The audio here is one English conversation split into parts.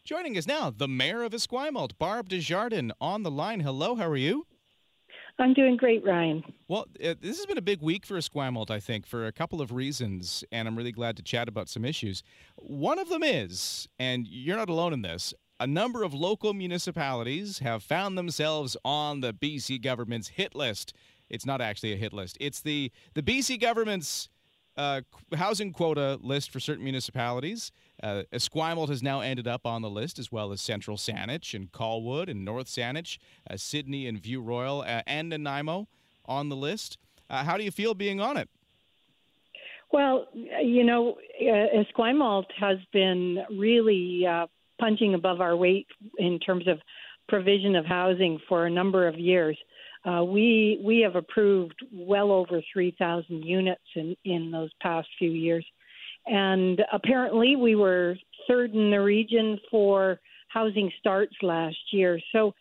Joining us now, the mayor of Esquimalt, Barb Desjardins, on the line. Hello, how are you? I'm doing great, Ryan. Well, this has been a big week for Esquimalt, I think, for a couple of reasons, and I'm really glad to chat about some issues. One of them is, and you're not alone in this, a number of local municipalities have found themselves on the BC government's hit list. It's not actually a hit list. It's the BC government's housing quota list for certain municipalities. Esquimalt has now ended up on the list, as well as Central Saanich and Colwood and North Saanich, Sydney and View Royal, and Nanaimo on the list. How do you feel being on it? Well, Esquimalt has been really punching above our weight in terms of provision of housing for a number of years. We have approved well over 3,000 units in those past few years. And apparently we were third in the region for housing starts last year. So,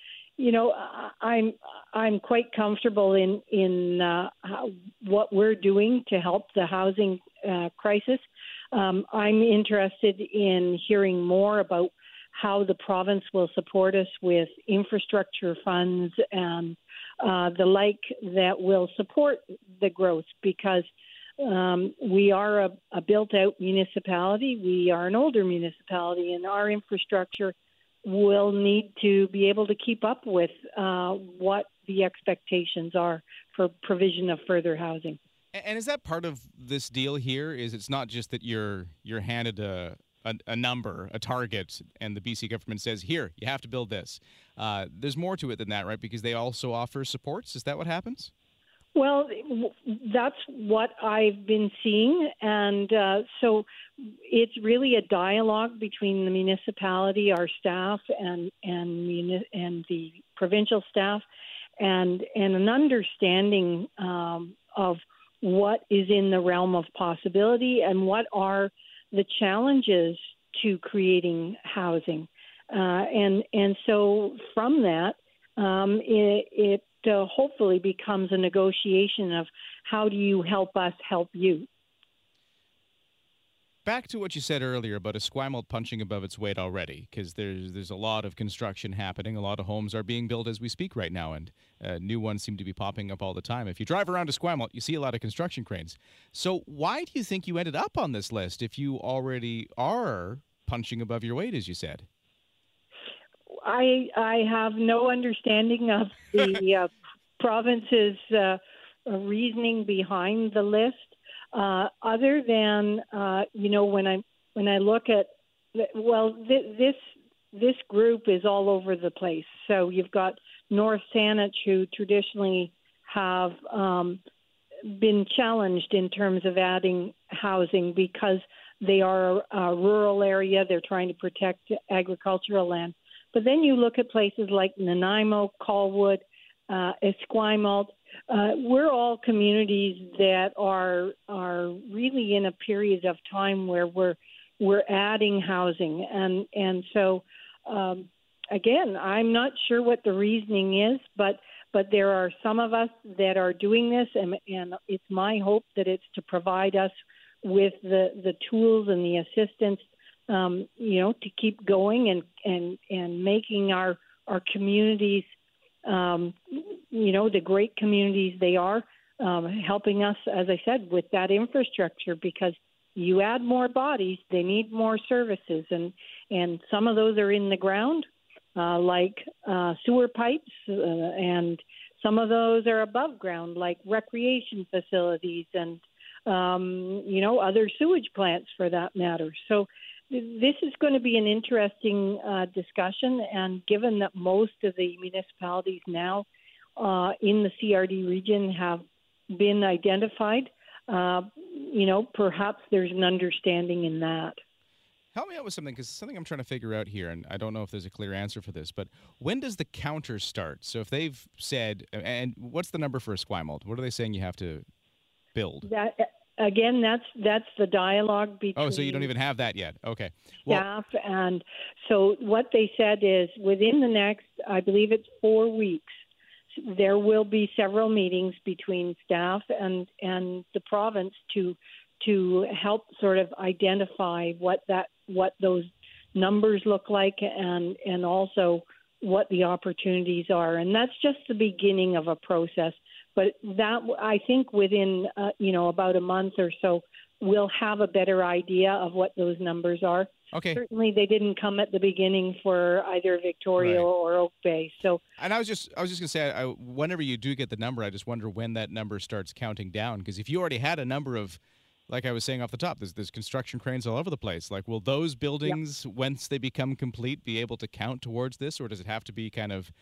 I'm quite comfortable in what we're doing to help the housing crisis. I'm interested in hearing more about how the province will support us with infrastructure funds and the like that will support the growth, because we are a built-out municipality. We are an older municipality, and our infrastructure will need to be able to keep up with what the expectations are for provision of further housing. And is that part of this deal here? Is it's not just that you're handed a number, a target, and the BC government says, here, you have to build this. There's more to it than that, right? Because they also offer supports. Is that what happens? Well, that's what I've been seeing. And so it's really a dialogue between the municipality, our staff, and the provincial staff, and an understanding of what is in the realm of possibility and what are the challenges to creating housing. And so from that, it hopefully becomes a negotiation of how do you help us help you. Back to what you said earlier about Esquimalt punching above its weight already, because there's a lot of construction happening. A lot of homes are being built as we speak right now, and new ones seem to be popping up all the time. If you drive around Esquimalt, you see a lot of construction cranes. So why do you think you ended up on this list if you already are punching above your weight, as you said? I have no understanding of the province's reasoning behind the list, other than when I look at this group is all over the place. So you've got North Saanich, who traditionally have been challenged in terms of adding housing because they are a rural area. They're trying to protect agricultural land. But then you look at places like Nanaimo, Colwood, Esquimalt. We're all communities that are really in a period of time where we're adding housing, and so again, I'm not sure what the reasoning is, but there are some of us that are doing this, and it's my hope that it's to provide us with the tools and the assistance, to keep going and making our communities, the great communities they are, helping us, as I said, with that infrastructure, because you add more bodies, they need more services, and some of those are in the ground, like sewer pipes, and some of those are above ground, like recreation facilities and other sewage plants, for that matter. So this is going to be an interesting discussion, and given that most of the municipalities now in the CRD region have been identified, perhaps there's an understanding in that. Help me out with something, because it's something I'm trying to figure out here, and I don't know if there's a clear answer for this, but when does the counter start? So if they've said, and what's the number for Esquimalt? What are they saying you have to build? Again, that's the dialogue between. Oh, so you don't even have that yet? Okay. Staff, and so what they said is within the next, I believe it's 4 weeks, there will be several meetings between staff and the province to help sort of identify what those numbers look like, and also what the opportunities are. And that's just the beginning of a process. But that, I think, within about a month or so, we'll have a better idea of what those numbers are. Okay. Certainly, they didn't come at the beginning for either Victoria Right. or Oak Bay. So, And I was just going to say, whenever you do get the number, I just wonder when that number starts counting down. Because if you already had a number of, like I was saying off the top, there's construction cranes all over the place. Like, will those buildings, once they become complete, be able to count towards this, or does it have to be kind of,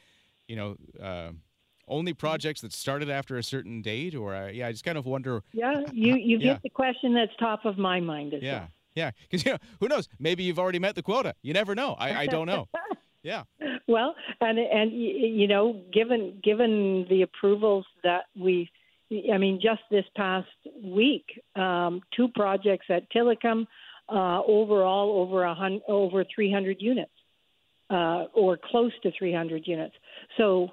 only projects that started after a certain date? Or I just kind of wonder. yeah, you hit the question that's top of my mind as well. Yeah, because who knows? Maybe you've already met the quota. You never know. I don't know. Yeah. Well, and given the approvals that just this past week, 2 projects at Tillicum, overall over 300 units, or close to 300 units. So,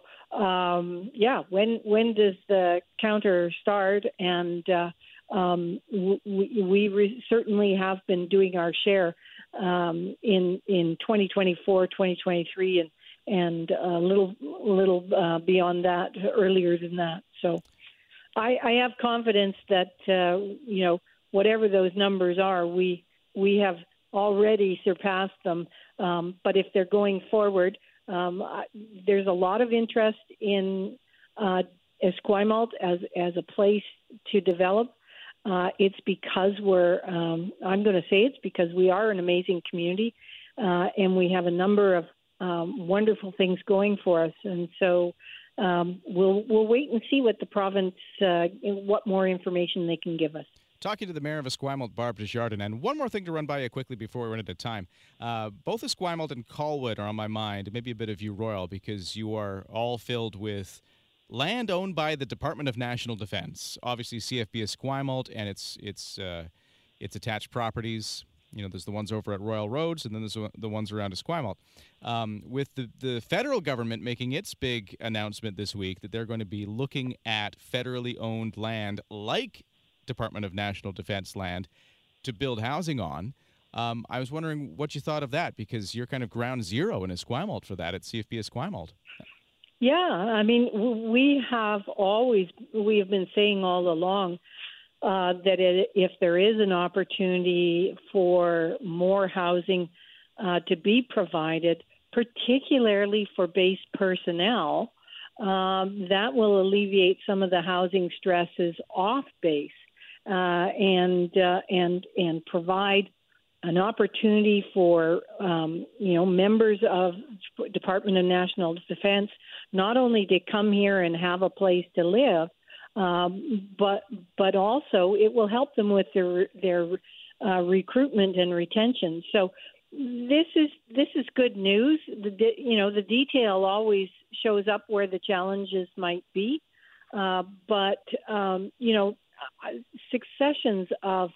when does the counter start? And we certainly have been doing our share in 2024, 2023, and a little beyond that, earlier than that. So I have confidence that whatever those numbers are, we have already surpassed them. But if they're going forward, there's a lot of interest in Esquimalt as a place to develop. It's because it's because we are an amazing community, and we have a number of wonderful things going for us. And so we'll wait and see what the province, what more information they can give us. Talking to the Mayor of Esquimalt, Barb Desjardins. And one more thing to run by you quickly before we run out of time. Both Esquimalt and Colwood are on my mind, maybe a bit of you, Royal, because you are all filled with land owned by the Department of National Defense. Obviously, CFB Esquimalt and its attached properties. There's the ones over at Royal Roads, and then there's the ones around Esquimalt. With the federal government making its big announcement this week that they're going to be looking at federally owned land like Department of National Defense land to build housing on. I was wondering what you thought of that, because you're kind of ground zero in Esquimalt for that at CFB Esquimalt. Yeah, we have been saying all along that if there is an opportunity for more housing to be provided, particularly for base personnel, that will alleviate some of the housing stresses off base, and provide an opportunity for members of Department of National Defense not only to come here and have a place to live, but also it will help them with their recruitment and retention. So this is good news. The detail always shows up where the challenges might be, but successions of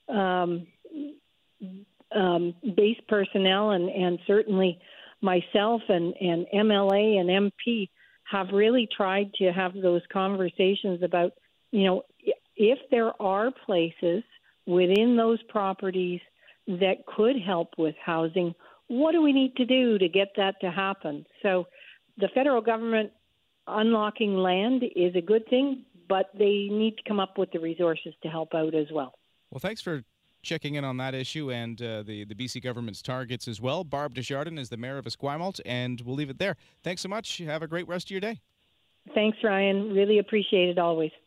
base personnel and certainly myself and MLA and MP have really tried to have those conversations about, if there are places within those properties that could help with housing, what do we need to do to get that to happen? So the federal government unlocking land is a good thing, but they need to come up with the resources to help out as well. Well, thanks for checking in on that issue and the BC government's targets as well. Barb Desjardins is the Mayor of Esquimalt, and we'll leave it there. Thanks so much. Have a great rest of your day. Thanks, Ryan. Really appreciate it always.